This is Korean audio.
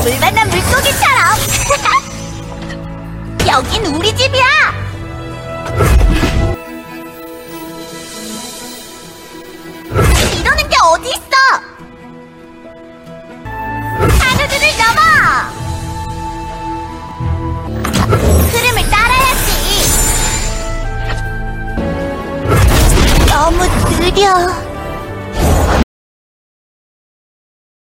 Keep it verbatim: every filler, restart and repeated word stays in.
물 만난 물고기처럼. 여긴 우리 집이야. 이러는 게 어디 있어? 하늘들을 넘어. 흐름을 따라야지. 너무 느려.